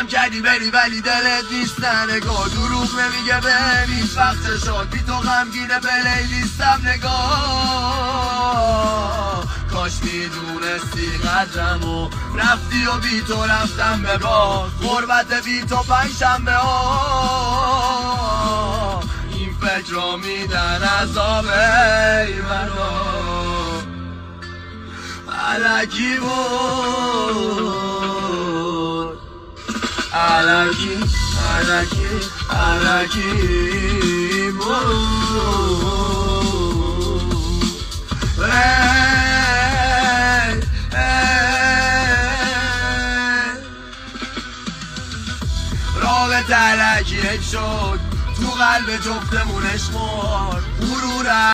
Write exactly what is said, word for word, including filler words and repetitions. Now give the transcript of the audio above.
قسم کردی بری ولی دلت نیست نگاه، دروغ نمیگه بهم هیچ وقت شد بی تو غمگینه پلیلیستم نگاه. کاش میدونستی قدرمو رفتی و بی تو رفتم به باد، غربت بی تو پنجشنبه ها این فکر رو میدن عذاب ای منو. علکی بود علکی علکی علکی بود ای ای رابطه علکی شد تو قلب جفتمونش مار غرورم